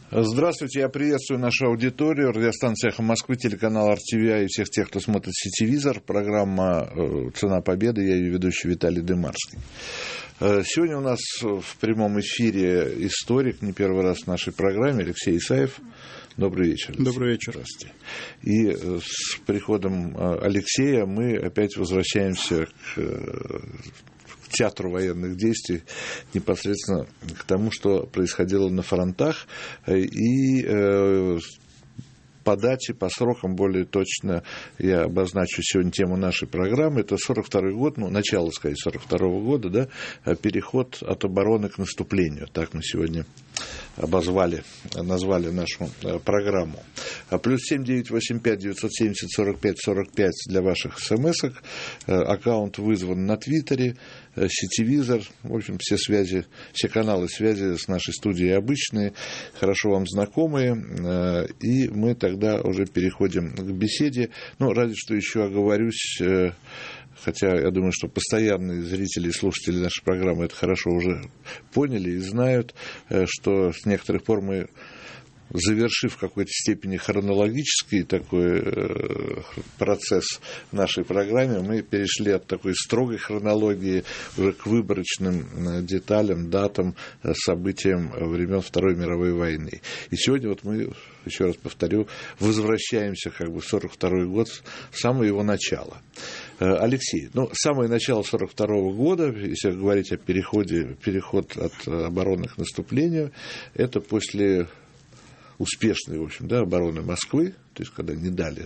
Здравствуйте, я приветствую нашу аудиторию. Радиостанция «Эхо Москвы», телеканал РТВИ и всех тех, кто смотрит «Сетевизор». Программа «Цена победы». Я ее ведущий Виталий Дымарский. Сегодня у нас в прямом эфире историк, не первый раз в нашей программе, Алексей Исаев. Добрый вечер. Добрый вечер. Здравствуйте. И с приходом Алексея мы опять возвращаемся к театру военных действий, непосредственно к тому, что происходило на фронтах, и по дате, по срокам более точно я обозначу сегодня тему нашей программы. Это 42-й год, начало, сказать, 42-го года, да, переход от обороны к наступлению. Так мы сегодня назвали нашу программу. Плюс 7-985-970-45-45 для ваших смс-ок. Аккаунт вызван на Твиттере. Сетевизор, в общем, все каналы связи с нашей студией обычные, хорошо вам знакомые, и мы тогда уже переходим к беседе. Разве что еще оговорюсь, хотя я думаю, что постоянные зрители и слушатели нашей программы это хорошо уже поняли и знают, что с некоторых пор мы, завершив в какой-то степени хронологический такой процесс в нашей программе, мы перешли от такой строгой хронологии уже к выборочным деталям, датам, событиям времен Второй мировой войны. И сегодня мы, еще раз повторю, возвращаемся в 42-й год, самое его начало. Алексей, самое начало 42-го года, если говорить о переход от обороны к наступлению, это после успешной, в общем, обороны Москвы, то есть когда не дали,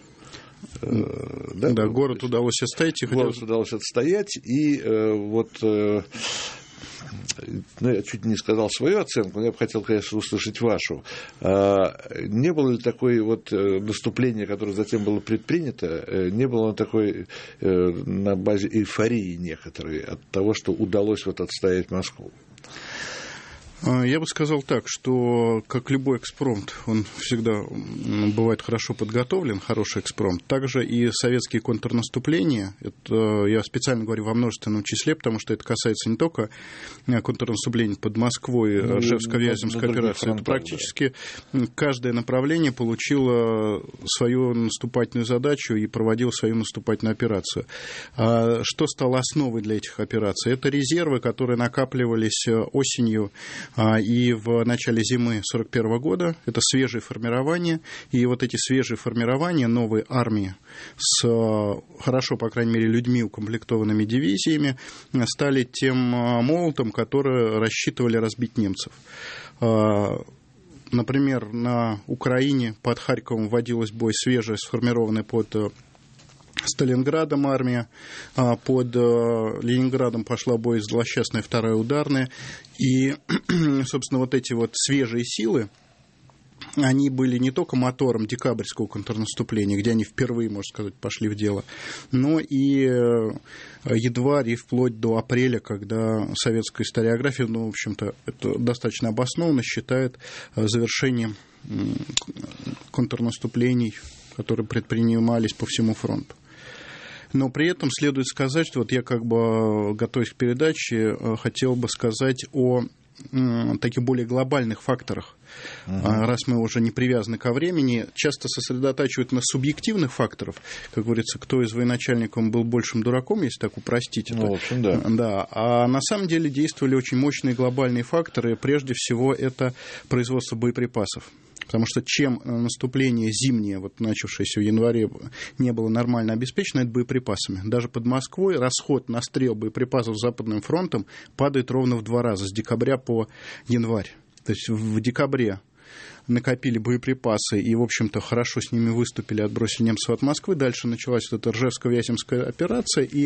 город удалось отстоять. Город удалось отстоять, и я чуть не сказал свою оценку, но я бы хотел, конечно, услышать вашу. Не было ли такое наступление, которое затем было предпринято, не было ли такой на базе эйфории некоторой от того, что удалось отстоять Москву? Я бы сказал так, что, как любой экспромт, он всегда бывает хорошо подготовлен, хороший экспромт. Также и советские контрнаступления, это я специально говорю во множественном числе, потому что это касается не только контрнаступления под Москвой, Ржевско-Вяземской операции, это практически каждое направление получило свою наступательную задачу и проводило свою наступательную операцию. Что стало основой для этих операций? Это резервы, которые накапливались осенью и в начале зимы 1941 года. Это свежие формирования. И эти свежие формирования новой армии с хорошо, по крайней мере, людьми, укомплектованными дивизиями, стали тем молотом, который рассчитывали разбить немцев. Например, на Украине под Харьковом вводилась в бой свежая, сформированная под Сталинградом армия, под Ленинградом пошла в бой злосчастная вторая ударная. И, собственно, эти свежие силы, они были не только мотором декабрьского контрнаступления, где они впервые, можно сказать, пошли в дело, но и едва ли вплоть до апреля, когда советская историография, в общем-то, это достаточно обоснованно считает завершением контрнаступлений, которые предпринимались по всему фронту. Но при этом следует сказать, что я готовясь к передаче, хотел бы сказать о таких более глобальных факторах. Раз мы уже не привязаны ко времени, часто сосредотачивают на субъективных факторах. Как говорится, кто из военачальников был большим дураком, если так упростить. В общем, да. Да. А на самом деле действовали очень мощные глобальные факторы. Прежде всего, это производство боеприпасов. Потому что чем наступление зимнее, начавшееся в январе, не было нормально обеспечено, это боеприпасами. Даже под Москвой расход на стрел боеприпасов Западным фронтом падает ровно в 2 раза, с декабря по январь. То есть в декабре накопили боеприпасы и, в общем-то, хорошо с ними выступили, отбросили немцев от Москвы. Дальше началась эта Ржевско-Вяземская операция, и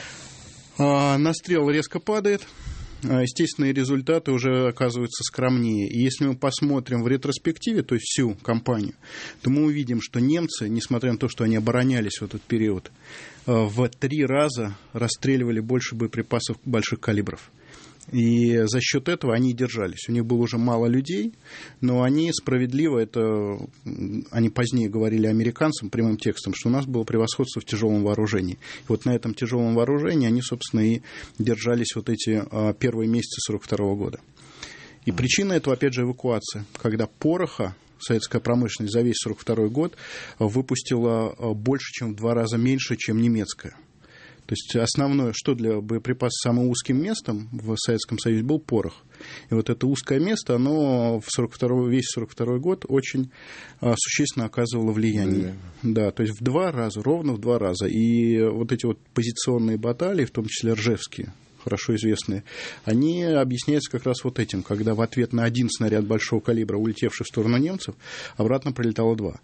настрел резко падает. Естественные результаты уже оказываются скромнее. И если мы посмотрим в ретроспективе, то есть всю кампанию, то мы увидим, что немцы, несмотря на то, что они оборонялись в этот период, в 3 раза расстреливали больше боеприпасов больших калибров. И за счет этого они держались. У них было уже мало людей, но они справедливо, они позднее говорили американцам прямым текстом, что у нас было превосходство в тяжелом вооружении. И на этом тяжелом вооружении они, собственно, и держались эти первые месяцы 1942 года. И причина этого, опять же, эвакуация, когда пороха советская промышленность за весь 1942 год выпустила больше, чем в 2 раза меньше, чем немецкая. То есть основное, что для боеприпаса самым узким местом в Советском Союзе был порох. И вот это узкое место, оно весь 1942 год очень существенно оказывало влияние. Да, то есть ровно в 2 раза. И вот эти вот позиционные баталии, в том числе ржевские, хорошо известные, они объясняются как раз вот этим, когда в ответ на 1 снаряд большого калибра, улетевший в сторону немцев, обратно прилетало 2.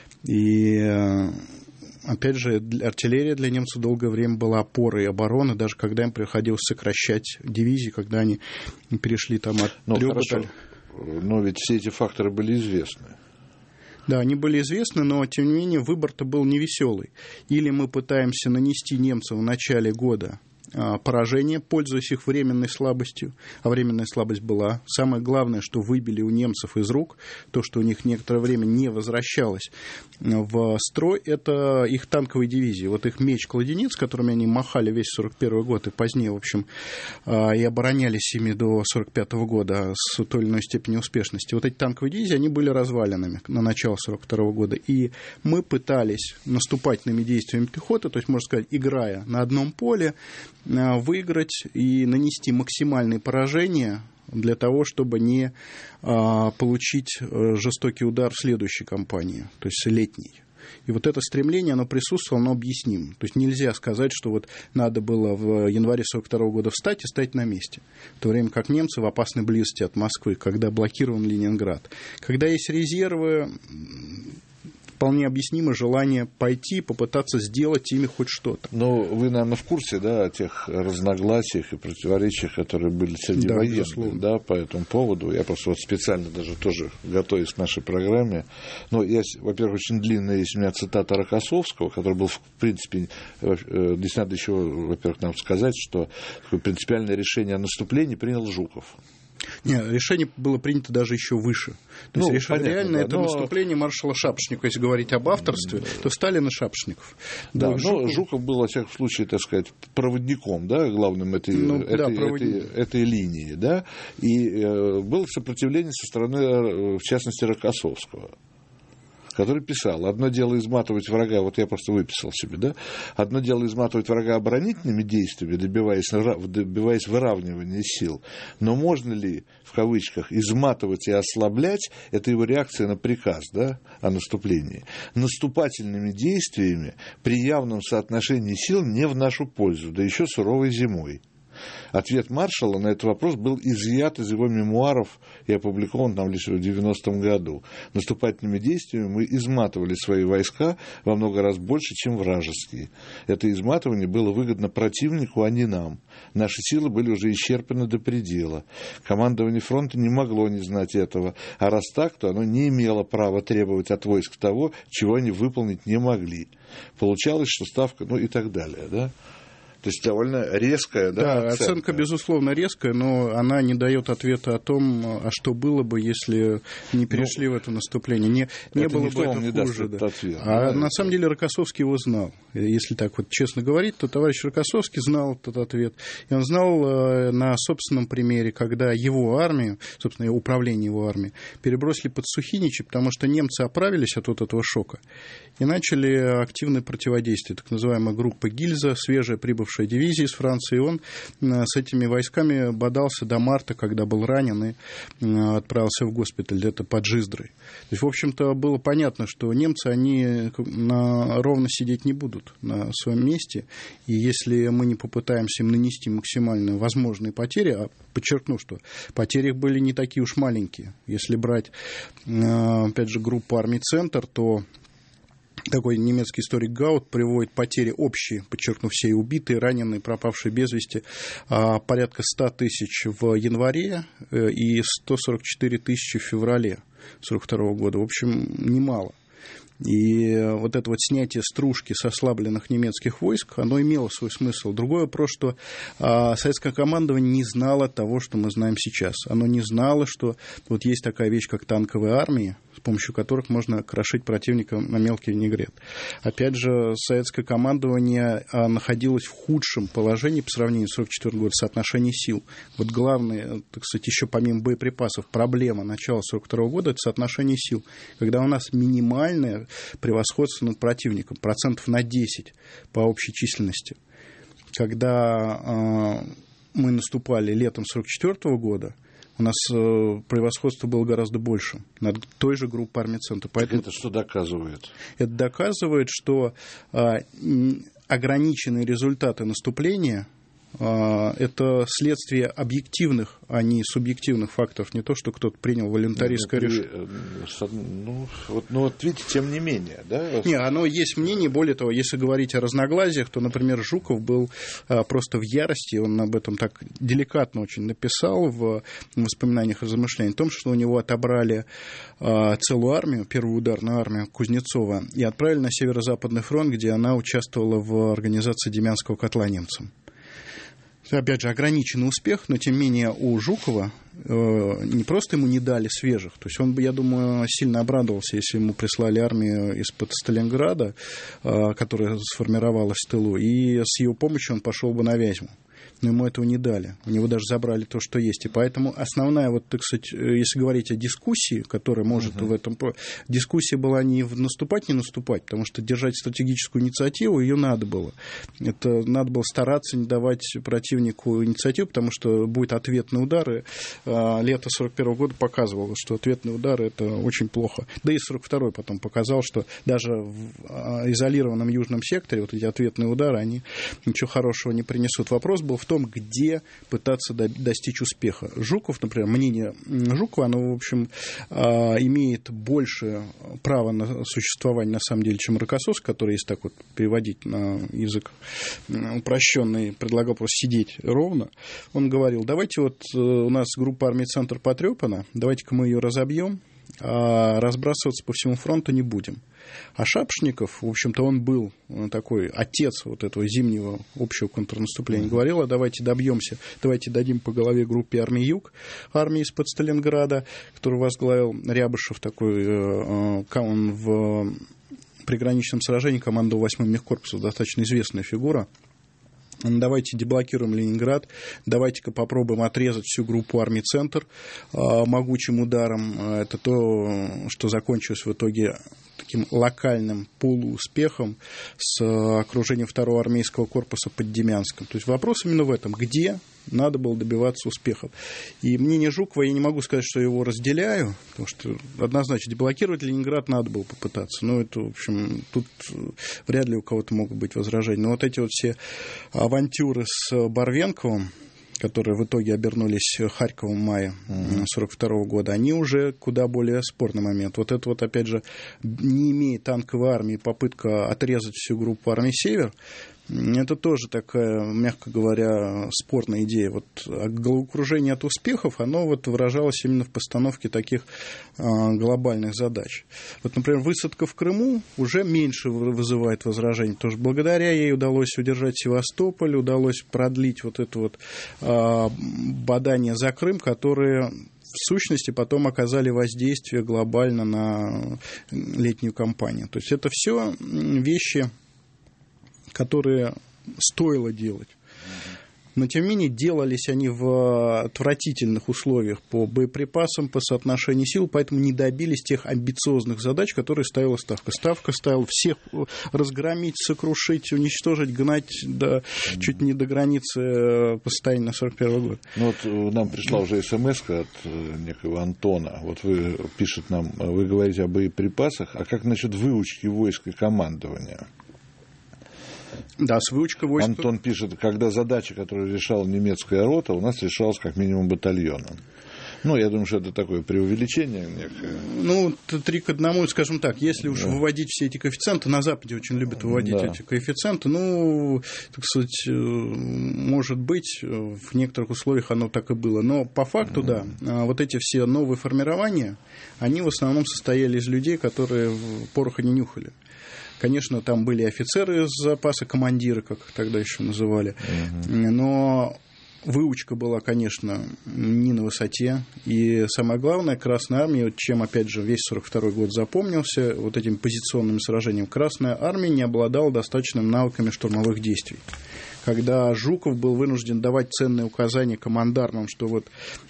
И опять же, артиллерия для немцев долгое время была опорой обороны, даже когда им приходилось сокращать дивизии, когда они перешли там от 3 батальонов. Но ведь все эти факторы были известны. Да, они были известны, но, тем не менее, выбор-то был невеселый. Или мы пытаемся нанести немцам в начале года поражение, пользуясь их временной слабостью, а временная слабость была. Самое главное, что выбили у немцев из рук, то, что у них некоторое время не возвращалось в строй, это их танковые дивизии. Вот их меч-кладенец, которыми они махали весь 1941 год и позднее, в общем, и оборонялись ими до 1945 года с той или иной степенью успешности. Вот эти танковые дивизии, они были развалинами на начало 1942 года. И мы пытались наступательными действиями пехоты, то есть, можно сказать, играя на одном поле, выиграть и нанести максимальные поражения для того, чтобы не получить жестокий удар в следующей кампании, то есть летней. И вот это стремление, оно присутствовало, оно объяснимо. То есть нельзя сказать, что вот надо было в январе 1942 года встать и стоять на месте, в то время как немцы в опасной близости от Москвы, когда блокирован Ленинград. Когда есть резервы, вполне объяснимо желание пойти и попытаться сделать ими хоть что-то. Но вы, наверное, в курсе, да, о тех разногласиях и противоречиях, которые были среди военных, да, по этому поводу. Я просто вот специально даже тоже готовясь к нашей программе. Но я, во-первых, очень длинная есть у меня цитата Рокоссовского, который был, в принципе, здесь надо еще, во-первых, нам сказать, что такое принципиальное решение о наступлении принял Жуков. Нет, решение было принято даже еще выше. То есть решение реально, да, это наступление маршала Шапошникова. Если говорить об авторстве, то Сталин и Шапошников. Да, но Жуков был, во всяком случае, так сказать, проводником, да, главным этой линии, да, и было сопротивление со стороны, в частности, Рокоссовского, который писал: одно дело изматывать врага, вот я просто выписал себе, да, одно дело изматывать врага оборонительными действиями, добиваясь выравнивания сил, но можно ли, в кавычках, изматывать и ослаблять, это его реакция на приказ, да, о наступлении, наступательными действиями при явном соотношении сил не в нашу пользу, да еще суровой зимой. Ответ маршала на этот вопрос был изъят из его мемуаров и опубликован там лишь в 90-м году. Наступательными действиями мы изматывали свои войска во много раз больше, чем вражеские. Это изматывание было выгодно противнику, а не нам. Наши силы были уже исчерпаны до предела. Командование фронта не могло не знать этого. А раз так, то оно не имело права требовать от войск того, чего они выполнить не могли. Получалось, что ставка, ну и так далее, да? То есть довольно резкая, да, оценка, безусловно, резкая, но она не дает ответа о том, а что было бы, если не перешли в это наступление. Не было бы это хуже. Да. Ответ, на самом деле Рокоссовский его знал. Если так вот честно говорить, то товарищ Рокоссовский знал этот ответ. И он знал на собственном примере, когда его армию, собственно, управление его армией, перебросили под Сухиничи, потому что немцы оправились от вот этого шока и начали активное противодействие. Так называемая группа Гильза, свежая прибывшая дивизия из Франции, и он с этими войсками бодался до марта, когда был ранен и отправился в госпиталь где-то под Жиздрой. То есть, в общем-то, было понятно, что немцы, они ровно сидеть не будут на своем месте, и если мы не попытаемся им нанести максимально возможные потери, а подчеркну, что потери их были не такие уж маленькие. Если брать, опять же, группу армий «Центр», то такой немецкий историк Гаут приводит потери общие, подчеркну, все и убитые, раненые, пропавшие без вести, порядка 100 тысяч в январе и 144 тысячи в феврале 1942 года. В общем, немало. И вот это вот снятие стружки с ослабленных немецких войск, оно имело свой смысл. Другой вопрос, что советское командование не знало того, что мы знаем сейчас. Оно не знало, что вот есть такая вещь, как танковые армии, с помощью которых можно крошить противника на мелкий винегрет. Опять же, советское командование находилось в худшем положении по сравнению с 1944 годом, соотношение сил. Вот главное, так сказать, еще помимо боеприпасов, проблема начала 1942 года – это соотношение сил, когда у нас минимальное превосходство над противником, процентов на 10 по общей численности. Когда мы наступали летом 1944 года, у нас превосходство было гораздо больше над той же группой армий «Центр». Поэтому это что доказывает? Это доказывает, что ограниченные результаты наступления это следствие объективных, а не субъективных факторов. Не то, что кто-то принял волюнтаристское решение. Вот видите, тем не менее, да? Не, оно есть мнение. Более того, если говорить о разногласиях, то, например, Жуков был просто в ярости. Он об этом так деликатно очень написал в воспоминаниях и размышлениях. О том, что у него отобрали целую армию, первую ударную армию Кузнецова, и отправили на Северо-Западный фронт, где она участвовала в организации Демянского котла немцам. Опять же, ограниченный успех, но тем не менее у Жукова не просто ему не дали свежих, то есть он бы, я думаю, сильно обрадовался, если ему прислали армию из-под Сталинграда, которая сформировалась в тылу, и с ее помощью он пошел бы на Вязьму. Но ему этого не дали. У него даже забрали то, что есть. И поэтому основная, вот, так сказать, если говорить о дискуссии, которая может в этом... Дискуссия была не наступать, потому что держать стратегическую инициативу ее надо было. Это надо было стараться не давать противнику инициативу, потому что будет ответный удар. И лето 1941 года показывало, что ответный удар — это очень плохо. Да и 1942 потом показал, что даже в изолированном южном секторе вот эти ответные удары, они ничего хорошего не принесут. Вопрос был в том, где пытаться достичь успеха. Жуков, например, мнение Жукова, оно, в общем, имеет больше права на существование, на самом деле, чем Рокоссовский, который, если так вот переводить на язык упрощенный, предлагал просто сидеть ровно. Он говорил: давайте вот у нас группа армий «Центр» потрепана, давайте-ка мы ее разобьем, а разбрасываться по всему фронту не будем. А Шапошников, в общем-то, он был такой отец вот этого зимнего общего контрнаступления. Говорил: давайте добьемся, давайте дадим по голове группе армии «Юг», армии из-под Сталинграда, которую возглавил Рябышев, такой, он в приграничном сражении командовал 8-м мехкорпусом, достаточно известная фигура. Давайте деблокируем Ленинград, давайте-ка попробуем отрезать всю группу армий «Центр» могучим ударом. Это то, что закончилось в итоге таким локальным полууспехом с окружением 2-го армейского корпуса под Демянском. То есть вопрос именно в этом, где надо было добиваться успехов. И мнение Жукова, я не могу сказать, что я его разделяю, потому что однозначно деблокировать Ленинград надо было попытаться. Но это, в общем, тут вряд ли у кого-то могут быть возражения. Но вот эти вот все авантюры с Барвенковым, которые в итоге обернулись Харьковом в мае 1942 года, они уже куда более спорный момент. Вот это вот, опять же, не имея танковой армии, попытка отрезать всю группу армий «Север», это тоже такая, мягко говоря, спорная идея. Вот головокружение от успехов, оно вот выражалось именно в постановке таких глобальных задач. Вот, например, высадка в Крыму уже меньше вызывает возражений, потому что благодаря ей удалось удержать Севастополь, удалось продлить вот это вот бадание за Крым, которые в сущности потом оказали воздействие глобально на летнюю кампанию. То есть это все вещи, которые стоило делать. Но, тем не менее, делались они в отвратительных условиях по боеприпасам, по соотношению сил, поэтому не добились тех амбициозных задач, которые ставила Ставка. Ставка ставила всех разгромить, сокрушить, уничтожить, гнать чуть не до границы постоянно 1941 года. Ну, вот нам пришла уже смс-ка от некого Антона. Вот вы пишет нам, вы говорите о боеприпасах, а как насчет выучки войск и командования? Да, с выучкой войск. Антон пишет, когда задача, которую решала немецкая рота, у нас решалась как минимум батальоном. Ну, я думаю, что это такое преувеличение некое. Ну, 3:1, скажем так, если уж выводить все эти коэффициенты, на Западе очень любят выводить эти коэффициенты, ну, так сказать, может быть, в некоторых условиях оно так и было. Но по факту, да, вот эти все новые формирования, они в основном состояли из людей, которые пороха не нюхали. Конечно, там были офицеры из запаса, командиры, как их тогда еще называли, но выучка была, конечно, не на высоте. И самое главное, Красная Армия, вот чем, опять же, весь 1942 год запомнился, вот этим позиционным сражением, Красная Армия не обладала достаточными навыками штурмовых действий. Когда Жуков был вынужден давать ценные указания командармам, что вот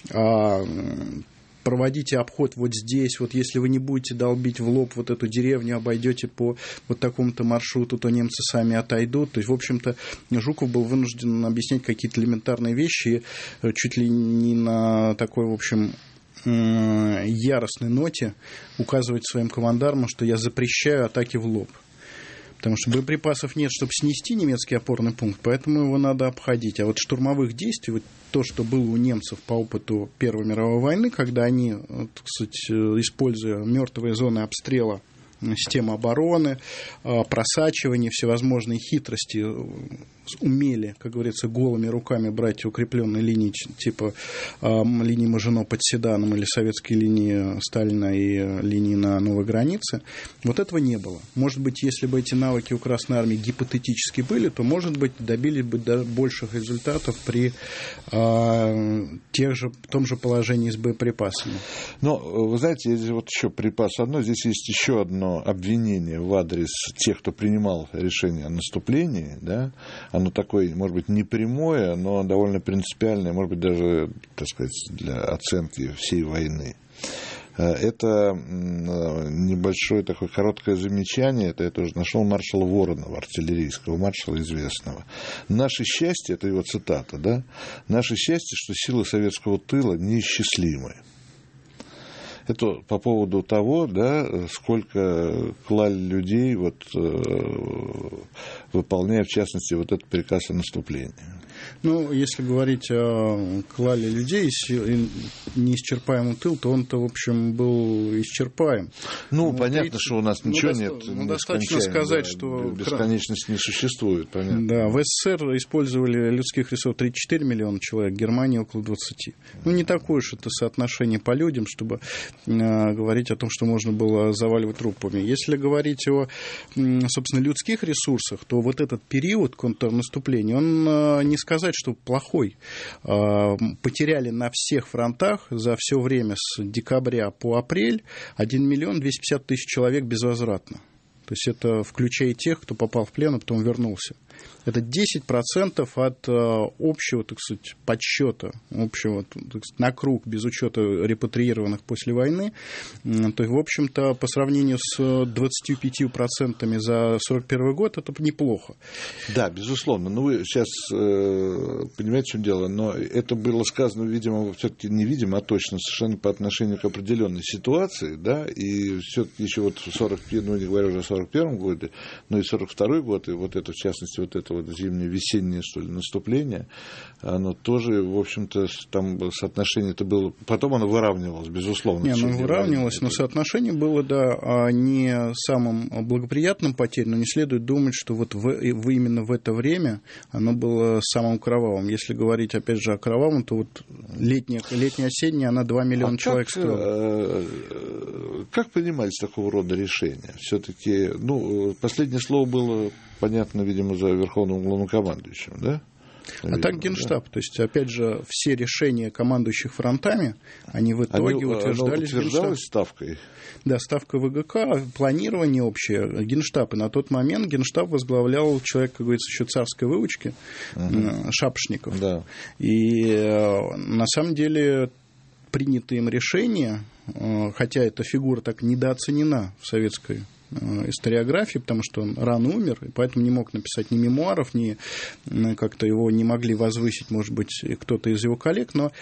проводите обход вот здесь, вот если вы не будете долбить в лоб вот эту деревню, обойдете по вот такому-то маршруту, то немцы сами отойдут. То есть, в общем-то, Жуков был вынужден объяснять какие-то элементарные вещи, чуть ли не на такой, в общем, яростной ноте указывать своим командармам, что я запрещаю атаки в лоб. Потому что боеприпасов нет, чтобы снести немецкий опорный пункт, поэтому его надо обходить. А вот штурмовых действий, вот то, что было у немцев по опыту Первой мировой войны, когда они, так сказать, используя мертвые зоны обстрела, системы обороны, просачивания, всевозможные хитрости, умели, как говорится, голыми руками брать укрепленные линии типа линии Мажино под Седаном или советские линии Сталина и линии на новой границе. Вот этого не было. Может быть, если бы эти навыки у Красной Армии гипотетически были, то, может быть, добились бы до больших результатов при том же положении с боеприпасами. Но, вы знаете, здесь вот еще припас одно, здесь есть еще одно обвинение в адрес тех, кто принимал решение о наступлении, да. Оно такое, может быть, не прямое, но довольно принципиальное, может быть, даже, так сказать, для оценки всей войны. Это небольшое такое короткое замечание, это я тоже нашел маршала Воронова, артиллерийского маршала известного. «Наше счастье», это его цитата, да, «наше счастье, что силы советского тыла неисчислимы». Это по поводу того, да, сколько клали людей, вот, выполняя, в частности, вот этот приказ о наступлении. Ну, если говорить о клале людей, неисчерпаемый тыл, то он-то, в общем, был исчерпаем. Ну, понятно, что у нас ничего нет. Достаточно сказать, да, что бесконечности не существует, понятно. Да, в СССР использовали людских ресурсов 34 миллиона человек, в Германии около 20. Ну, не такое уж это соотношение по людям, чтобы говорить о том, что можно было заваливать трупами. Если говорить о, собственно, людских ресурсах, то вот этот период контрнаступления, он не сказать, что плохой. Потеряли на всех фронтах за все время с декабря по апрель 1 250 000 человек безвозвратно. То есть это включая тех, кто попал в плен, а потом вернулся. Это 10% от общего, так сказать, подсчета, общего, так сказать, на круг, без учета репатриированных после войны. То есть, в общем-то, по сравнению с 25% за 1941 год, это неплохо. Да, безусловно. Ну, вы сейчас понимаете, в чем дело, но это было сказано, видимо, все-таки не видимо, а точно, совершенно по отношению к определенной ситуации, да, и все-таки еще вот в 41, ну, не говоря уже о 41 годе, но и 42 год, и вот это, в частности, вот это вот зимнее-весеннее, что ли, наступление, оно тоже, в общем-то, там соотношение-то было... Потом оно выравнивалось, безусловно. Не, оно выравнивалось, но соотношение было, да, не самым благоприятным потерям, но не следует думать, что вот именно в это время оно было самым кровавым. Если говорить, опять же, о кровавом, то вот летняя-осенняя, она 2 миллиона человек стоила. Как принимались такого рода решения? Все-таки, ну, последнее слово было... Понятно, видимо, за верховным главнокомандующим, да? Наверное, а так Генштаб. Да? То есть, опять же, все решения командующих фронтами, они в итоге утверждались Генштабом. Ставкой? Да, ставка ВГК, планирование общее, Генштаб. И на тот момент Генштаб возглавлял человек, как говорится, еще царской выучки, Шапошников. Да. И на самом деле принятые им решения, хотя эта фигура так недооценена в советской историографии, потому что он рано умер, и поэтому не мог написать ни мемуаров, ни как-то его не могли возвысить, может быть, кто-то из его коллег, но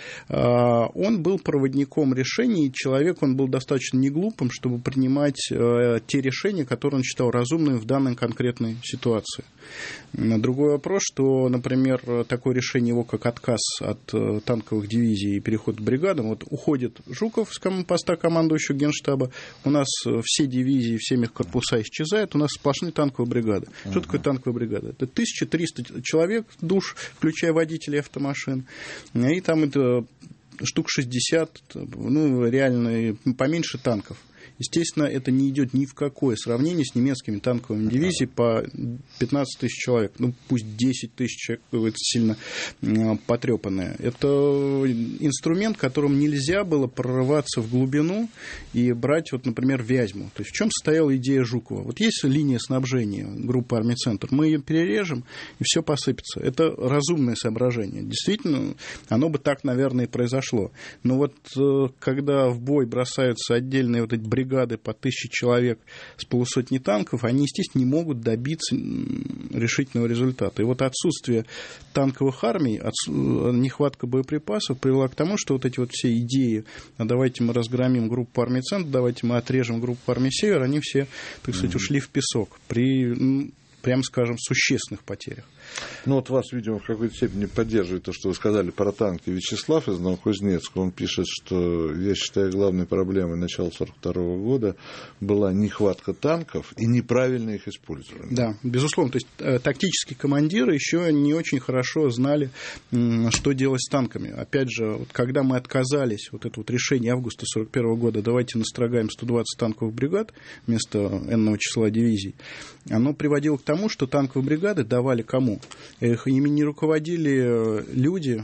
он был проводником решений, и человек, он был достаточно неглупым, чтобы принимать те решения, которые он считал разумными в данной конкретной ситуации. Другой вопрос, что, например, такое решение его, как отказ от танковых дивизий и переход к бригадам, вот уходит Жуков с поста командующего Генштаба, у нас все дивизии, все мехкорпуса исчезают, у нас сплошные танковые бригады. Что такое танковая бригада? Это 1300 человек, душ, включая водителей автомашин, и там это штук 60, реально поменьше танков. Естественно, это не идет ни в какое сравнение с немецкими танковыми дивизиями по 15 тысяч человек. Пусть 10 тысяч человек, это сильно потрепанное. Это инструмент, которым нельзя было прорываться в глубину и брать, вот, например, Вязьму. То есть в чем состояла идея Жукова? Вот есть линия снабжения группы «Армий Центр», мы ее перережем, и все посыпется. Это разумное соображение. Действительно, оно бы так, наверное, и произошло. Но вот когда в бой бросаются отдельные вот эти бригады по 1000 человек с полусотни танков, они, естественно, не могут добиться решительного результата. И вот отсутствие танковых армий, нехватка боеприпасов привела к тому, что вот эти вот все идеи, давайте мы разгромим группу «Армий Центр», давайте мы отрежем группу «Армий Север», они все, так сказать, ушли в песок при, прямо скажем, существенных потерях. Вот вас, видимо, в какой-то степени поддерживает то, что вы сказали про танки. Вячеслав из Новокузнецка, он пишет, что, я считаю, главной проблемой начала 1942 года была нехватка танков и неправильное их использование. Да, безусловно. То есть тактические командиры еще не очень хорошо знали, что делать с танками. Опять же, вот, когда мы отказались, вот это вот решение августа 1941 года, давайте настрогаем 120 танковых бригад вместо энного числа дивизий, оно приводило к тому, что танковые бригады давали кому? Ими не руководили люди,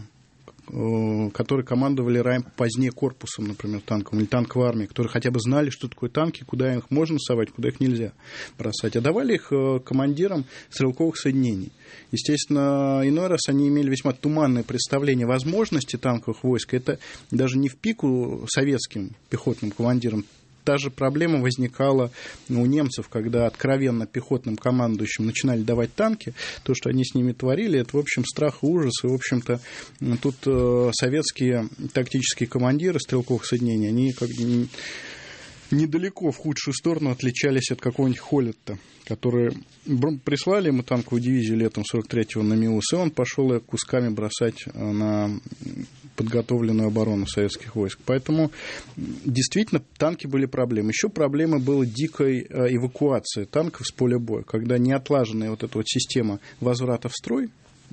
которые командовали позднее корпусом, например, танком или танковой армией, которые хотя бы знали, что такое танки, куда их можно совать, куда их нельзя бросать, а давали их командирам стрелковых соединений. Естественно, иной раз они имели весьма туманное представление возможностей танковых войск. Это даже не в пику советским пехотным командирам. Та же проблема возникала у немцев, когда откровенно пехотным командующим начинали давать танки. То, что они с ними творили, это, в общем, страх и ужас. И, в общем-то, тут советские тактические командиры стрелковых соединений, они как бы недалеко в худшую сторону отличались от какого-нибудь Холлетта, которые прислали ему танковую дивизию летом 43-го на Миус, и он пошел ее кусками бросать на подготовленную оборону советских войск. Поэтому действительно танки были проблемы. Еще проблема была дикой эвакуации танков с поля боя, когда неотлаженная вот эта вот система возврата в строй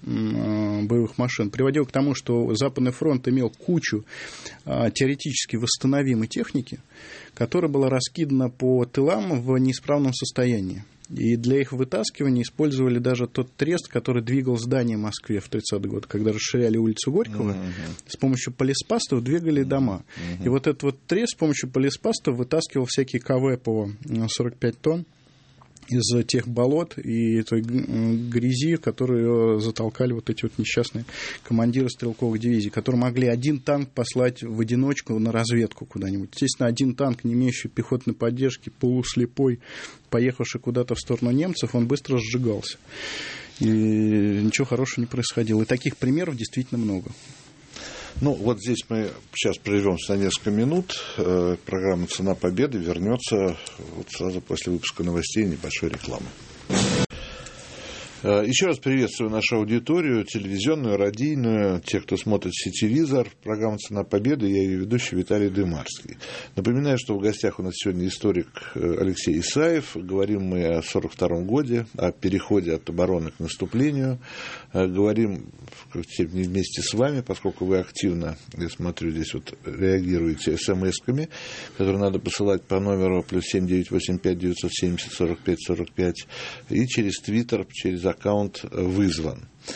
боевых машин приводила к тому, что Западный фронт имел кучу теоретически восстановимой техники, которая была раскидана по тылам в неисправном состоянии. И для их вытаскивания использовали даже тот трест, который двигал здание в Москве в 30-е годы, когда расширяли улицу Горького, с помощью полиспастов двигали дома. И вот этот вот трест с помощью полиспастов вытаскивал всякие КВ по 45 тонн из тех болот и той грязи, в которую затолкали вот эти вот несчастные командиры стрелковых дивизий, которые могли один танк послать в одиночку на разведку куда-нибудь. Естественно, один танк, не имеющий пехотной поддержки, полуслепой, поехавший куда-то в сторону немцев, он быстро сжигался. И ничего хорошего не происходило. И таких примеров действительно много. Ну, вот здесь мы сейчас прервемся на несколько минут. Программа «Цена победы» вернется вот сразу после выпуска новостей и небольшой рекламы. Еще раз приветствую нашу аудиторию, телевизионную, радийную, тех, кто смотрит сетевизор. Программа «Цена победы», я ее ведущий Виталий Дымарский. Напоминаю, что в гостях у нас сегодня историк Алексей Исаев. Говорим мы о 1942 году, о переходе от обороны к наступлению. Говорим вместе с вами, поскольку вы активно, я смотрю, здесь вот реагируете смс-ками, которые надо посылать по номеру +7 985 970 45 45 и через Твиттер, через аккаунт «Вызван».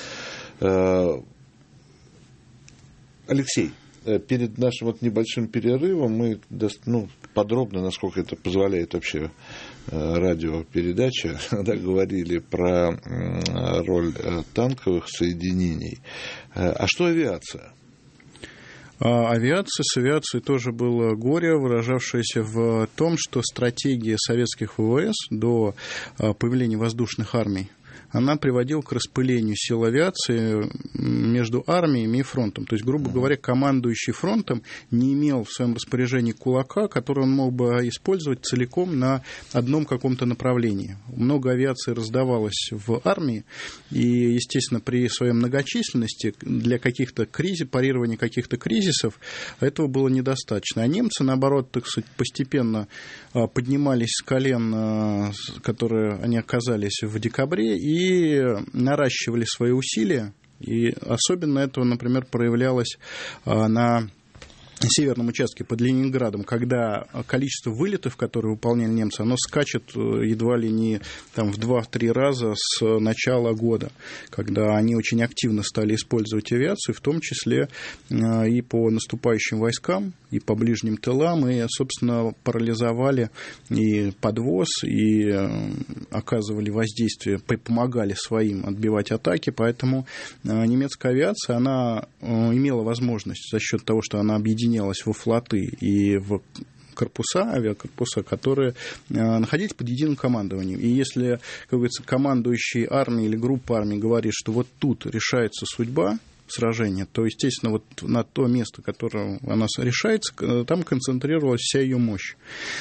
Алексей, перед нашим вот небольшим перерывом мы подробно, насколько это позволяет вообще радиопередача, говорили про роль танковых соединений. А что авиация? С авиацией тоже было горе, выражавшееся в том, что стратегия советских ВВС до появления воздушных армий, она приводила к распылению сил авиации между армиями и фронтом. То есть, грубо говоря, командующий фронтом не имел в своем распоряжении кулака, который он мог бы использовать целиком на одном каком-то направлении. Много авиации раздавалось в армии, и, естественно, при своей многочисленности для каких-то парирования каких-то кризисов этого было недостаточно. А немцы, наоборот, так сказать, постепенно поднимались с колен, которые они оказались в декабре, и наращивали свои усилия, и особенно это, например, проявлялось на северном участке под Ленинградом, когда количество вылетов, которые выполняли немцы, оно скачет едва ли не там, в 2-3 раза с начала года, когда они очень активно стали использовать авиацию, в том числе и по наступающим войскам, и по ближним тылам, и, собственно, парализовали и подвоз, и оказывали воздействие, помогали своим отбивать атаки, поэтому немецкая авиация, она имела возможность за счет того, что она объединялась во флоты и в авиакорпуса, которые находились под единым командованием. И если, как говорится, командующий армией или группа армий говорит, что вот тут решается судьба сражения, то, естественно, вот на то место, которое у нас решается, там концентрировалась вся ее мощь.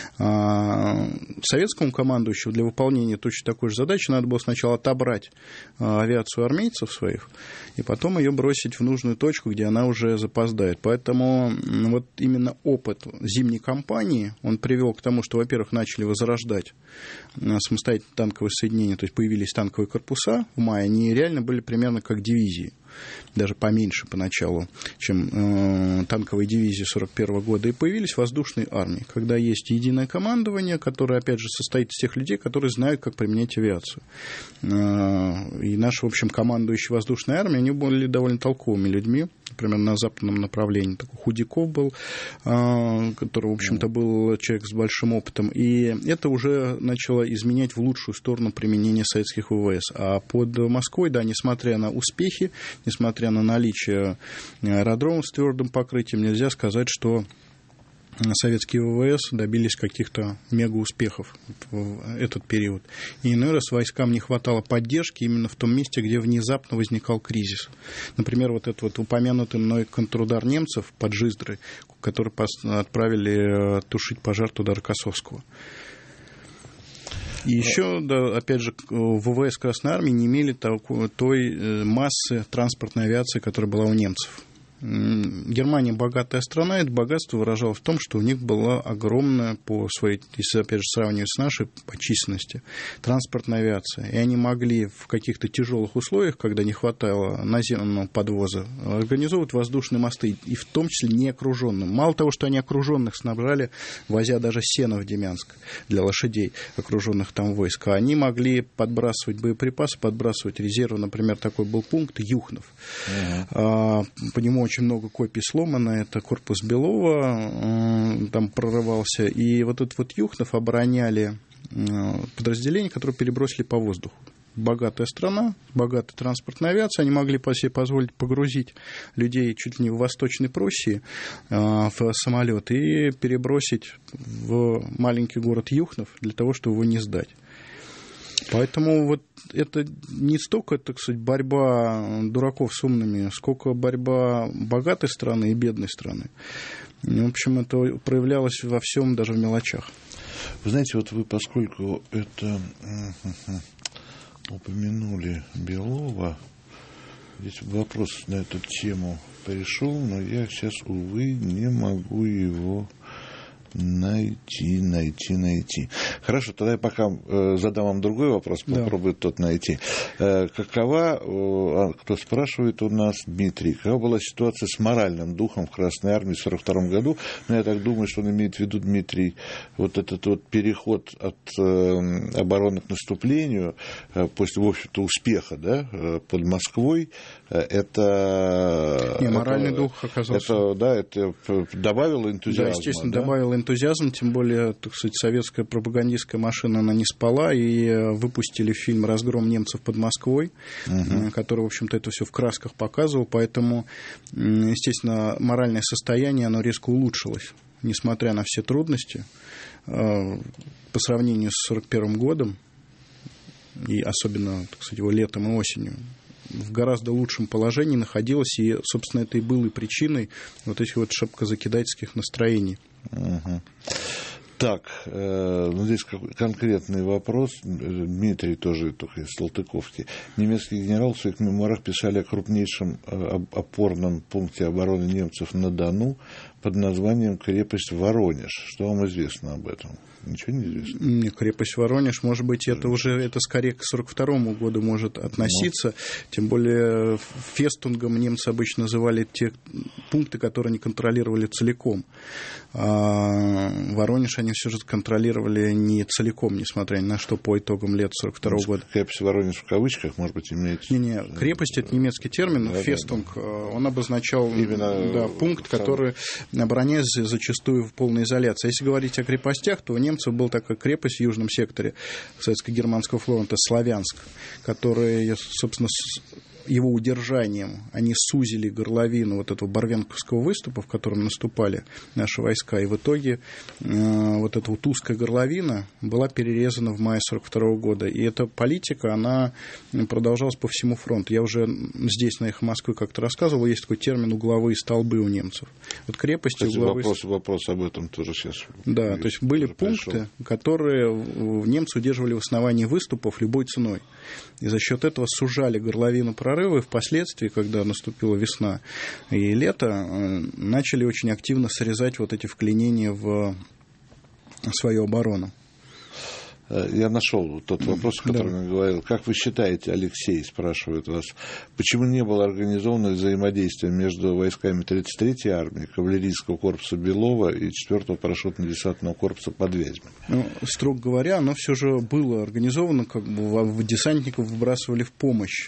Советскому командующему для выполнения точно такой же задачи надо было сначала отобрать авиацию армейцев своих, и потом ее бросить в нужную точку, где она уже запоздает. Поэтому вот именно опыт зимней кампании, он привел к тому, что, во-первых, начали возрождать самостоятельные танковые соединения, то есть появились танковые корпуса в мае, они реально были примерно как дивизии, даже поменьше поначалу, чем танковые дивизии 1941 года, и появились воздушные армии, когда есть единое командование, которое, опять же, состоит из тех людей, которые знают, как применять авиацию. И наши, в общем, командующие воздушной армией, они были довольно толковыми людьми, например, на западном направлении. Такой Худяков был, который, в общем-то, был человек с большим опытом, и это уже начало изменять в лучшую сторону применения советских ВВС. А под Москвой, да, несмотря на успехи, несмотря на наличие аэродромов с твердым покрытием, нельзя сказать, что советские ВВС добились каких-то мега-успехов в этот период. И иной раз войскам не хватало поддержки именно в том месте, где внезапно возникал кризис. Например, вот этот вот упомянутый мной контрудар немцев под Жиздрой, который отправили тушить пожар туда Рокоссовского. И еще, да, опять же, ВВС Красной Армии не имели той массы транспортной авиации, которая была у немцев. Германия богатая страна, это богатство выражалось в том, что у них была огромная по своей, если опять же сравнивать с нашей по численности, транспортная авиация. И они могли в каких-то тяжелых условиях, когда не хватало наземного подвоза, организовывать воздушные мосты, и в том числе не окруженным. Мало того, что они окруженных снабжали, возя даже сено в Демянск для лошадей, окруженных там войск, а они могли подбрасывать боеприпасы, подбрасывать резервы. Например, такой был пункт Юхнов. По нему очень много копий сломано, это корпус Белова там прорывался, и вот этот вот Юхнов обороняли подразделения, которые перебросили по воздуху. Богатая страна, богатая транспортная авиация, они могли себе позволить погрузить людей чуть ли не в Восточной Пруссии в самолет и перебросить в маленький город Юхнов для того, чтобы его не сдать. Поэтому вот это не столько, так сказать, борьба дураков с умными, сколько борьба богатой страны и бедной страны. В общем, это проявлялось во всем, даже в мелочах. Вы знаете, вот вы, поскольку это упомянули Белова, здесь вопрос на эту тему пришел, но я сейчас, увы, не могу его найти. Хорошо, тогда я пока задам вам другой вопрос, попробую тот найти. Какова, кто спрашивает у нас, Дмитрий, какова была ситуация с моральным духом в Красной Армии в 1942 году? Ну, я так думаю, что он имеет в виду, Дмитрий, вот этот вот переход от обороны к наступлению после, в общем-то, успеха, да, под Москвой. Моральный дух оказался. Это добавило энтузиазма. Да, естественно, добавило энтузиазма. энтузиазм, тем более, так сказать, советская пропагандистская машина, она не спала, и выпустили фильм «Разгром немцев под Москвой», который, в общем-то, это все в красках показывал, поэтому, естественно, моральное состояние, оно резко улучшилось, несмотря на все трудности, по сравнению с 1941 годом, и особенно, так сказать, его летом и осенью, в гораздо лучшем положении находилась, и, собственно, это и было и причиной вот этих вот шапкозакидательских настроений. Так, здесь конкретный вопрос. Дмитрий тоже только из Салтыковки. Немецкий генерал в своих мемуарах писали о крупнейшем опорном пункте обороны немцев на Дону под названием крепость Воронеж. Что вам известно об этом? Ничего не известно? Крепость Воронеж, может быть, это скорее к 1942 году может относиться. Тем более фестунгом немцы обычно называли те пункты, которые они контролировали целиком. А Воронеж они все же контролировали не целиком, несмотря ни на что, по итогам лет 1942 года. Крепость Воронеж в кавычках, может быть, имеется... Не, крепость — это немецкий термин, фестунг, он обозначал именно пункт, который обороняется зачастую в полной изоляции. Если говорить о крепостях, то у немцев была такая крепость в южном секторе Советско-германского фронта Славянск, которая, собственно, его удержанием они сузили горловину вот этого Барвенковского выступа, в котором наступали наши войска, и в итоге вот эта вот узкая горловина была перерезана в мае 1942 года. И эта политика, она продолжалась по всему фронту. Я уже здесь, на «Эхо Москвы», как-то рассказывал, есть такой термин «угловые столбы» у немцев. Вот крепости, кстати, угловые... вопрос об этом тоже сейчас. Да, то есть были пункты, которые немцы удерживали в основании выступов любой ценой. И за счет этого сужали горловину прорыва, и впоследствии, когда наступила весна и лето, начали очень активно срезать вот эти вклинения в свою оборону. Я нашел тот вопрос, о котором я говорил. Как вы считаете, Алексей спрашивает вас, почему не было организовано взаимодействие между войсками 33-й армии, кавалерийского корпуса Белова и 4-го парашютно-десантного корпуса под Вязьмой? Строго говоря, оно все же было организовано, как бы десантников выбрасывали в помощь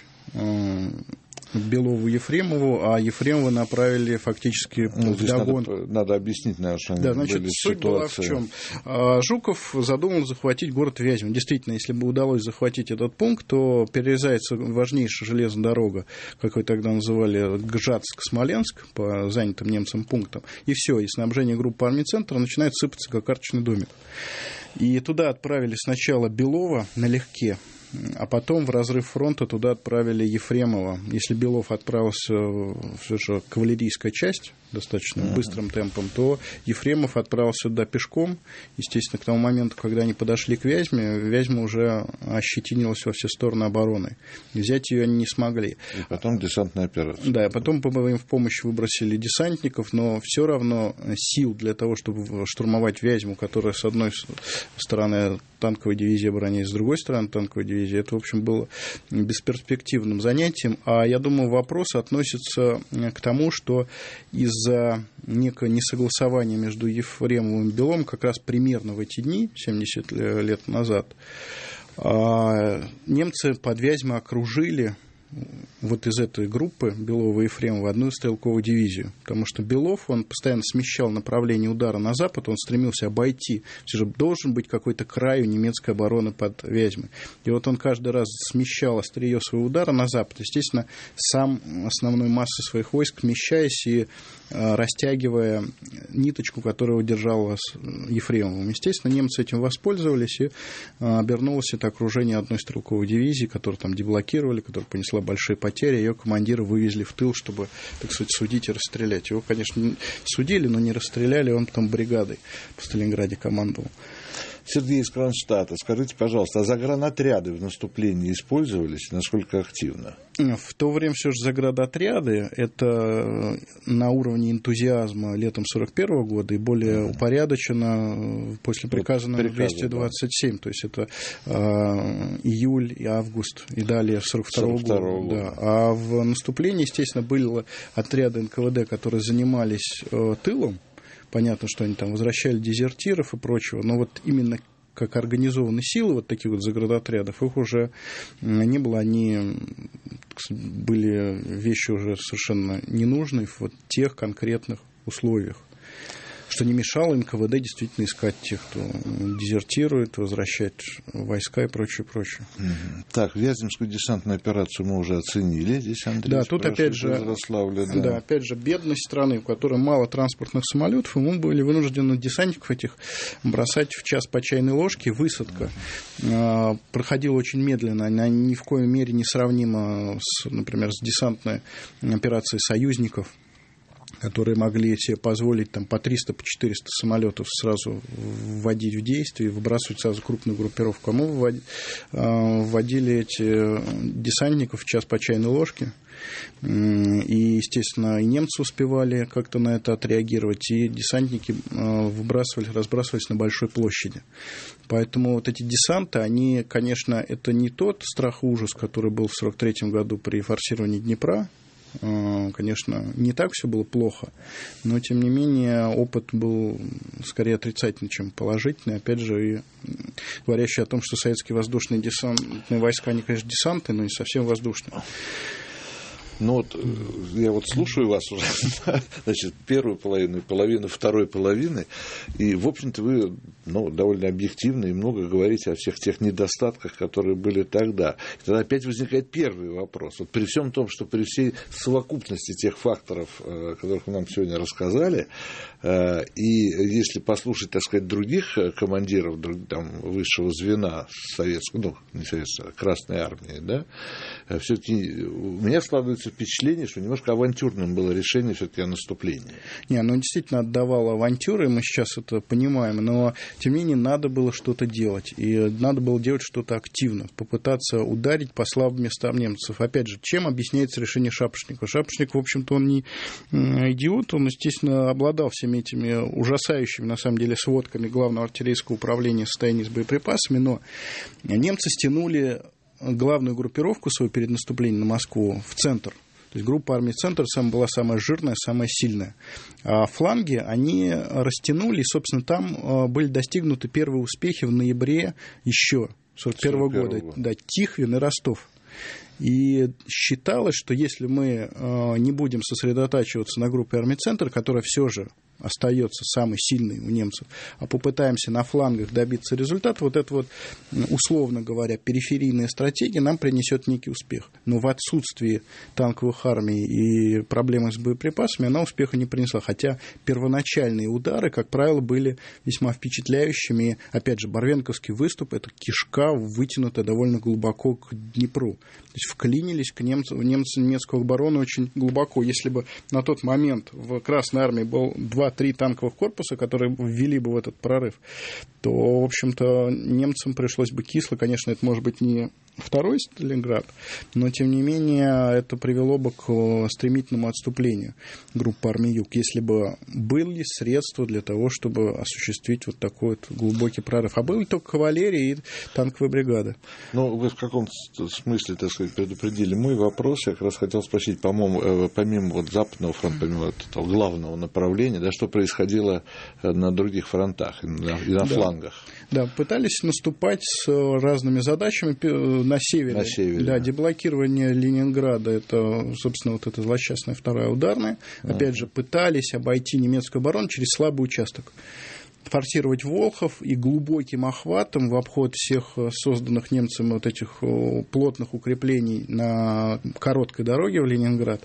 Белову, Ефремову, а Ефремова направили фактически вдогонку. Надо объяснить, наверное, что да, значит, суть была в чем? Жуков задумал захватить город Вязьму. Действительно, если бы удалось захватить этот пункт, то перерезается важнейшая железная дорога, как вы тогда называли, Гжатск-Смоленск, по занятым немцам пунктам, и все, и снабжение группы армий центра начинает сыпаться, как карточный домик. И туда отправили сначала Белова налегке, а потом в разрыв фронта туда отправили Ефремова. Если Белов отправился все же кавалерийская часть достаточно быстрым темпом, то Ефремов отправился туда пешком. Естественно, к тому моменту, когда они подошли к Вязьме, Вязьма уже ощетинилась во все стороны обороной. Взять ее они не смогли. И потом десантная операция. Да, и потом им в помощь выбросили десантников, но все равно сил для того, чтобы штурмовать Вязьму, которая с одной стороны танковой дивизии обороняет, с другой стороны танковой дивизии, это, в общем, было бесперспективным занятием. А я думаю, вопрос относится к тому, что из-за некого несогласования между Ефремовым и Беловым как раз примерно в эти дни, 70 лет назад, немцы под Вязьмой окружили вот из этой группы Белова и Ефремова одну стрелковую дивизию. Потому что Белов, он постоянно смещал направление удара на запад, он стремился обойти. Все же должен быть какой-то край у немецкой обороны под Вязьмой. И вот он каждый раз смещал острие своего удара на запад. Естественно, сам основной массой своих войск смещаясь и растягивая ниточку, которая удержала Ефремовым. Естественно, немцы этим воспользовались, и обернулось это окружение одной стрелковой дивизии, которую там деблокировали, которая понесла большие потери. Ее командира вывезли в тыл, чтобы, так сказать, судить и расстрелять. Его, конечно, судили, но не расстреляли, он там бригадой по Сталинграде командовал. Сергей из Кронштадта, скажите, пожалуйста, а загранотряды в наступлении использовались? Насколько активно? В то время все же заградотряды это на уровне энтузиазма летом 1941 года и более упорядочено после приказа номер 227. Да. То есть это июль и август и далее 1942 года. Да. А в наступлении, естественно, были отряды НКВД, которые занимались тылом. Понятно, что они там возвращали дезертиров и прочего, но вот именно как организованные силы вот таких вот заградотрядов, их уже не было, они были вещи уже совершенно ненужные в вот тех конкретных условиях. что не мешало НКВД действительно искать тех, кто дезертирует, возвращать войска и прочее, прочее. Так, Вяземскую десантную операцию мы уже оценили. Здесь Андрей да, тут опять же, да, опять же, бедность страны, в которой мало транспортных самолетов, и мы были вынуждены десантников этих бросать в час по чайной ложке. Высадка проходила очень медленно, она ни в коей мере не сравнима, например, с десантной операцией союзников, которые могли себе позволить там, по 300, по 400 самолетов сразу вводить в действие, выбрасывать сразу крупную группировку. А мы вводили эти десантников в час по чайной ложке. И, естественно, и немцы успевали как-то на это отреагировать, и десантники разбрасывались на большой площади. Поэтому вот эти десанты, они, конечно, это не тот страх и ужас, который был в 1943 году при форсировании Днепра. Конечно, не так все было плохо, но, тем не менее, опыт был скорее отрицательный, чем положительный. Опять же, и говорящий о том, что советские воздушные десантные войска, они, конечно, десанты, но не совсем воздушные. Ну вот, я вот слушаю вас уже, значит, первую половину и половину второй половины, и, в общем-то, вы довольно объективно и много говорите о всех тех недостатках, которые были тогда. И тогда опять возникает первый вопрос. Вот при всем том, что при всей совокупности тех факторов, о которых вы нам сегодня рассказали, и если послушать, так сказать, других командиров там, высшего звена советского, не советского, Красной Армии, да, все-таки у меня складывается впечатление, что немножко авантюрным было решение все-таки о наступлении. Не, оно действительно отдавало авантюры, мы сейчас это понимаем, но, тем не менее, надо было что-то делать, и надо было делать что-то активно, попытаться ударить по слабым местам немцев. Опять же, чем объясняется решение Шапошникова? Шапошников, в общем-то, он не идиот, он, естественно, обладал всеми этими ужасающими, на самом деле, сводками Главного артиллерийского управления состояния с боеприпасами, но немцы стянули главную группировку свою перед наступлением на Москву в центр. То есть группа армий «Центр» была самая жирная, самая сильная. А фланги они растянули, и, собственно, там были достигнуты первые успехи в ноябре еще 1941 года. Да, Тихвин и Ростов. И считалось, что если мы не будем сосредотачиваться на группе армий «Центр», которая все же остается самой сильной у немцев, а попытаемся на флангах добиться результата, вот эта вот, условно говоря, периферийная стратегия нам принесет некий успех. Но в отсутствии танковых армий и проблемы с боеприпасами она успеха не принесла. Хотя первоначальные удары, как правило, были весьма впечатляющими. Опять же, Барвенковский выступ – это кишка, вытянутая довольно глубоко к Днепру. То есть вклинились к немцы немецкую оборону очень глубоко. Если бы на тот момент в Красной армии был 2-3 танковых корпуса, которые ввели бы в этот прорыв, то, в общем-то, немцам пришлось бы кисло. Конечно, это может быть не второй Сталинград, но, тем не менее, это привело бы к стремительному отступлению группы армий Юг, если бы были средства для того, чтобы осуществить вот такой вот глубокий прорыв. А были только кавалерия и танковые бригады. Ну, вы в каком смысле, так сказать, предупредили мой вопрос. Я как раз хотел спросить, помимо вот Западного фронта, помимо вот этого главного направления, да, что происходило на других фронтах и на флангах? Да, пытались наступать с разными задачами на севере. Да, деблокирование Ленинграда, это, собственно, вот эта злосчастная вторая ударная. Опять же, пытались обойти немецкую оборону через слабый участок. Форсировать Волхов и глубоким охватом в обход всех созданных немцами вот этих плотных укреплений на короткой дороге в Ленинград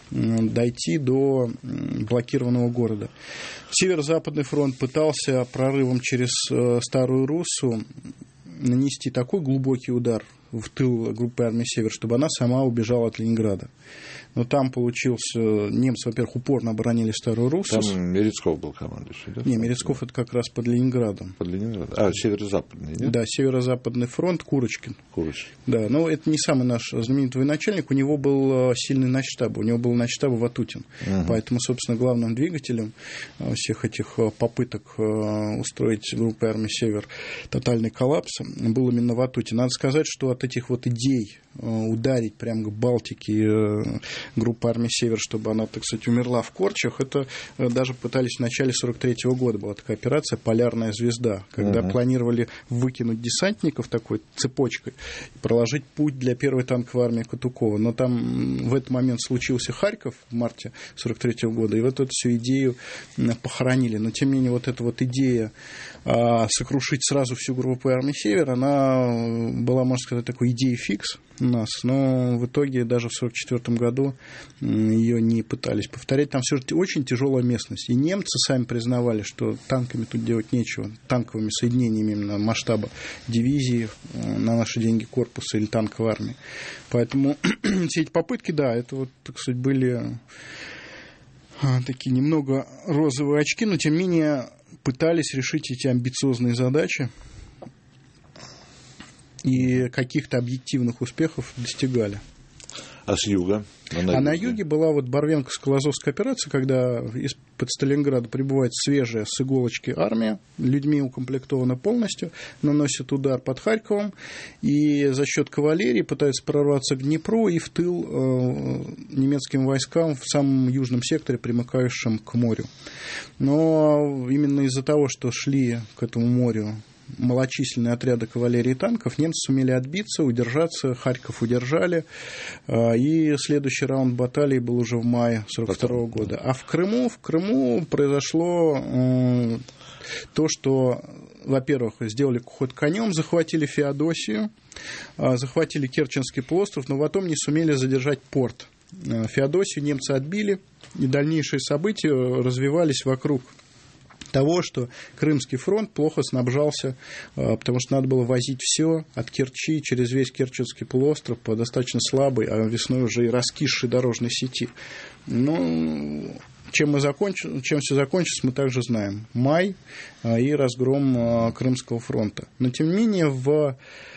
дойти до блокированного города. Северо-Западный фронт пытался прорывом через Старую Руссу нанести такой глубокий удар в тыл группы армии «Север», чтобы она сама убежала от Ленинграда. Но там получился... Немцы, во-первых, упорно оборонили Старую Руссу. Там Мерецков был командующий, да? Не, Мерецков это как раз под Ленинградом. Под Ленинградом. А, северо-западный, нет? Да, северо-западный фронт, Курочкин. Курочкин. Да, но это не самый наш знаменитый военачальник. У него был сильный начштаб. У него был начштаба Ватутин. Поэтому, собственно, главным двигателем всех этих попыток устроить группе армии «Север» тотальный коллапс был именно Ватутин. Надо сказать, что от вот этих вот идей ударить прямо к Балтике группу армии «Север», чтобы она, так сказать, умерла в корчах, это даже пытались в начале 1943 года, была такая операция «Полярная звезда», когда планировали выкинуть десантников такой цепочкой, проложить путь для первой танковой армии Катукова. Но там в этот момент случился Харьков в марте 1943 года, и вот эту всю идею похоронили. Но, тем не менее, вот эта вот идея сокрушить сразу всю группу армии «Север», она была, можно сказать, такой идеей фикс у нас, но в итоге даже в 1944 году ее не пытались повторять. Там все же очень тяжелая местность. И немцы сами признавали, что танками тут делать нечего, танковыми соединениями именно масштаба дивизии, на наши деньги корпуса или танковой армии. Поэтому все эти попытки, да, это вот, так сказать, были такие немного розовые очки, но тем не менее пытались решить эти амбициозные задачи и каких-то объективных успехов достигали. А с юга? На юге была вот Барвенко-Скалозовская операция, когда из-под Сталинграда прибывает свежая с иголочки армия, людьми укомплектована полностью, наносит удар под Харьковом, и за счет кавалерии пытается прорваться к Днепру и в тыл немецким войскам в самом южном секторе, примыкающем к морю. Но именно из-за того, что шли к этому морю малочисленные отряды кавалерии и танков, немцы сумели отбиться, удержаться, Харьков удержали, и следующий раунд баталии был уже в мае 1942 года. А в Крыму произошло то, что, во-первых, сделали ход конем, захватили Феодосию, захватили Керченский полуостров, но потом не сумели задержать порт. Феодосию немцы отбили, и дальнейшие события развивались вокруг того, что Крымский фронт плохо снабжался, потому что надо было возить все от Керчи через весь Керченский полуостров по достаточно слабой, а весной уже и раскисшей дорожной сети. Но чем все закончилось, мы также знаем. Май и разгром Крымского фронта. Но, тем не менее, в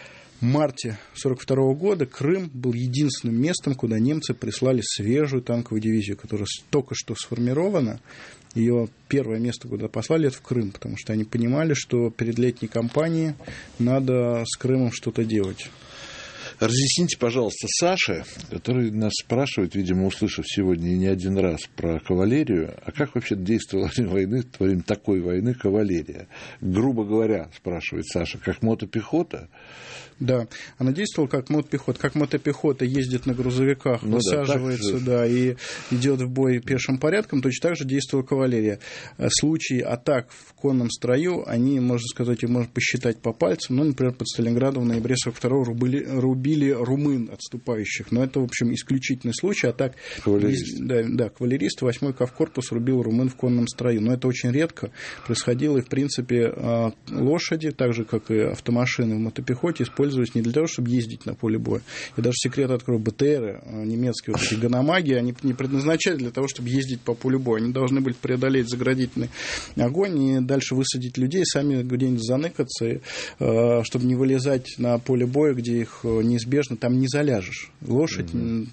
марте 1942 года Крым был единственным местом, куда немцы прислали свежую танковую дивизию, которая только что сформирована. Ее первое место, куда послали, это в Крым, потому что они понимали, что перед летней кампанией надо с Крымом что-то делать. Разъясните, пожалуйста, Саше, который нас спрашивает, видимо, услышав сегодня и не один раз про кавалерию, а как вообще действовала во время такой войны кавалерия? Грубо говоря, спрашивает Саша, как мотопехота? Да, она действовала как мотопехота. Как мотопехота ездит на грузовиках, высаживается, и идет в бой пешим порядком, точно так же действовала кавалерия. Случаи атак в конном строю, они, можно сказать, их можно посчитать по пальцам. Например, под Сталинградом в ноябре 1942 рубили румын отступающих. Но это, в общем, исключительный случай. Атак кавалерист, 8-й кавкорпус рубил румын в конном строю. Но это очень редко происходило. И, в принципе, лошади, так же, как и автомашины в мотопехоте, использовались не для того, чтобы ездить на поле боя. И даже секрет открою, БТРы немецкие, вот эти ганамаги, они не предназначались для того, чтобы ездить по полю боя. Они должны были преодолеть заградительный огонь и дальше высадить людей, сами где-нибудь заныкаться, чтобы не вылезать на поле боя, где их неизбежно там не заляжешь. Лошадь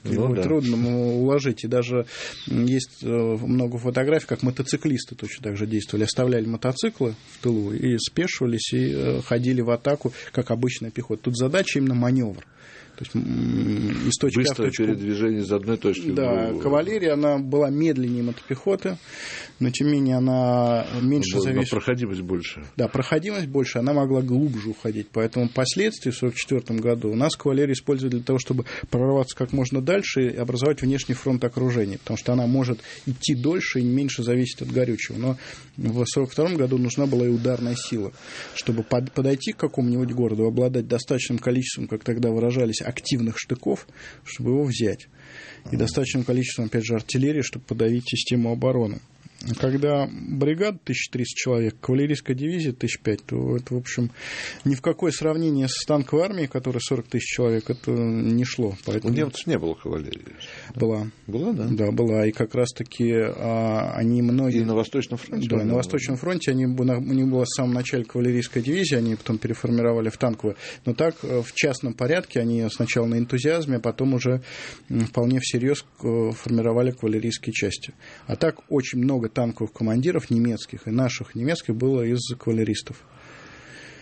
трудно уложить. И даже есть много фотографий, как мотоциклисты точно так же действовали. Оставляли мотоциклы в тылу и спешивались, и ходили в атаку, как обычная пехота. Тут задача именно маневр. То есть из точки быстрое передвижение из одной точки в другую. Кавалерия, она была медленнее мотопехоты, но тем не менее она меньше зависела. Проходимость больше. Да, проходимость больше, она могла глубже уходить. Поэтому впоследствии, в 1944 году, у нас кавалерию использовали для того, чтобы прорваться как можно дальше и образовать внешний фронт окружения, потому что она может идти дольше и меньше зависеть от горючего. Но в 1942 году нужна была и ударная сила, чтобы подойти к какому-нибудь городу, обладать достаточным количеством, как тогда выражались, активных штыков, чтобы его взять. И достаточным количеством, опять же, артиллерии, чтобы подавить систему обороны. Когда бригада 1300 человек, кавалерийская дивизия 1500, то это, в общем, ни в какое сравнение с танковой армией, которая 40 тысяч человек, это не шло. Поэтому... У немцев не было кавалерии. Была. Была, да? Да, была. И как раз-таки они многие... И на Восточном фронте? Да, на Восточном фронте у них была в самом начале кавалерийская дивизия, они потом переформировали в танковую. Но так, в частном порядке, они сначала на энтузиазме, а потом уже вполне всерьез формировали кавалерийские части. А так очень много танковых командиров немецких и наших немецких было из кавалеристов.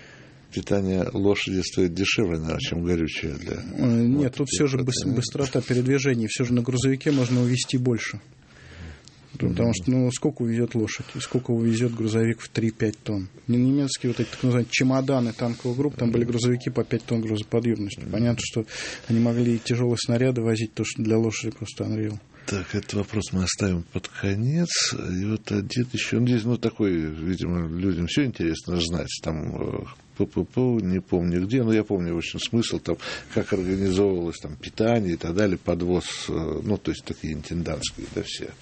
питание лошади стоит дешевле, наверное, чем горючее для... Нет, тут все же быстрота передвижения. Все же на грузовике можно увезти больше. Потому что, сколько увезет лошадь, и сколько увезет грузовик в 3-5 тонн. Немецкие вот эти так называемые чемоданы танковых групп, там были грузовики по 5 тонн грузоподъемности. Понятно, что они могли тяжелые снаряды возить, то, что для лошади просто unreal. Так, этот вопрос мы оставим под конец. И вот один еще, он здесь, такой, видимо, людям все интересно знать, там... ППП, не помню где, но я помню, в общем, смысл там, как организовывалось там питание и так далее, подвоз, то есть такие интендантские, да, все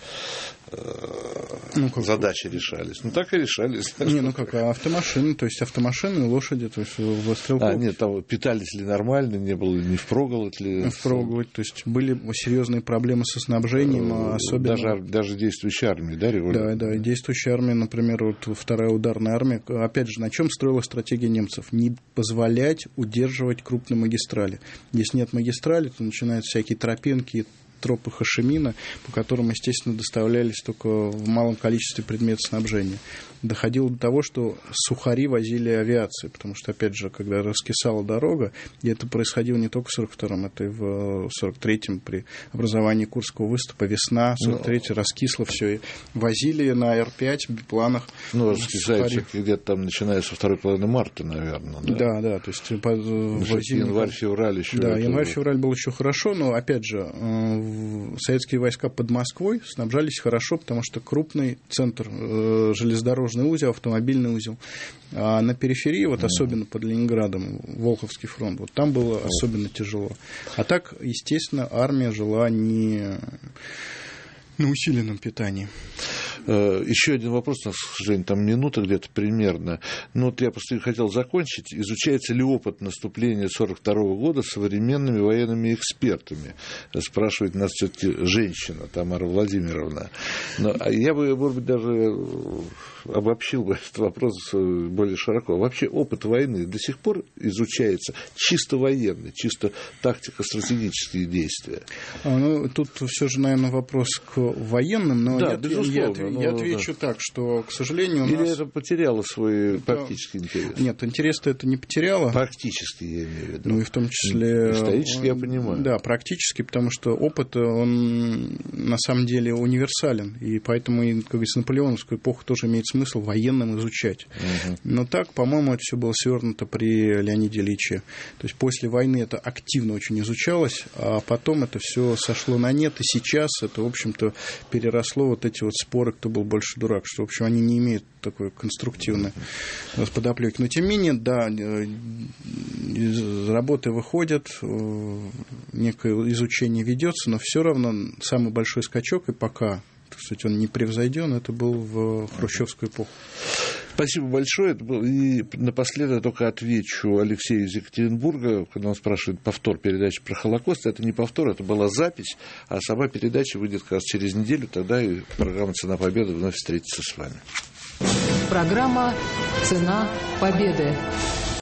задачи решались. Так и решались. Автомашины, то есть автомашины, лошади, то есть в стрелков. Нет, там питались ли нормально, не было ли не впроголодь ли. Впроголодь, то есть были серьезные проблемы со снабжением, особенно... Даже действующая армия, да, регулярно? Да, и действующая армия, например, вот вторая ударная армия, опять же, на чем строилась стратегия немцев? Не позволять удерживать крупные магистрали. Если нет магистрали, то начинаются всякие тропинки, тропы Хошимина, по которым, естественно, доставлялись только в малом количестве предметов снабжения. Доходило до того, что сухари возили авиации, потому что, опять же, когда раскисала дорога, и это происходило не только в 42-м, это и в 43-м при образовании Курского выступа, весна, 43-й, раскисло все, и возили на Р-5 в бипланах. Раскисается где-то там, начиная со второй половины марта, наверное. Да, то есть январь-февраль еще. Да, январь-февраль был еще хорошо, но, опять же, советские войска под Москвой снабжались хорошо, потому что крупный центр железнодорожный узел, автомобильный узел. А на периферии, особенно под Ленинградом, Волховский фронт, там было особенно тяжело. А так, естественно, армия жила не на усиленном питании. Еще один вопрос, у нас, к сожалению, там минута где-то примерно. Я просто хотел закончить. Изучается ли опыт наступления 1942 года современными военными экспертами? Спрашивает нас все-таки женщина, Тамара Владимировна. Я бы, может быть, даже обобщил бы этот вопрос более широко. Вообще опыт войны до сих пор изучается чисто военный, чисто тактико-стратегические действия. Тут все же, наверное, вопрос к военным, но да, безусловно. Я отвечу так, что, к сожалению, у нас... Или это потеряло свой практический интерес? Нет, интерес-то это не потеряло. Практически, я имею в виду. И в том числе... Исторически я понимаю. Да, практически, потому что опыт, он на самом деле универсален, и поэтому, как говорится, наполеоновскую эпоху тоже имеет смысл военным изучать. Но так, по-моему, это все было свернуто при Леониде Ильиче. То есть после войны это активно очень изучалось, а потом это все сошло на нет, и сейчас это, в общем-то, переросло эти споры, кто был больше дурак, что, в общем, они не имеют такой конструктивной подоплеки. Но, тем не менее, да, из работы выходят, некое изучение ведется, но все равно самый большой скачок, и пока, так сказать, он не превзойден, это был в хрущевскую эпоху. Спасибо большое. И напоследок я только отвечу Алексею из Екатеринбурга, когда он спрашивает повтор передачи про Холокост. Это не повтор, это была запись, а сама передача выйдет как раз через неделю, тогда и программа «Цена победы» вновь встретится с вами. Программа «Цена победы».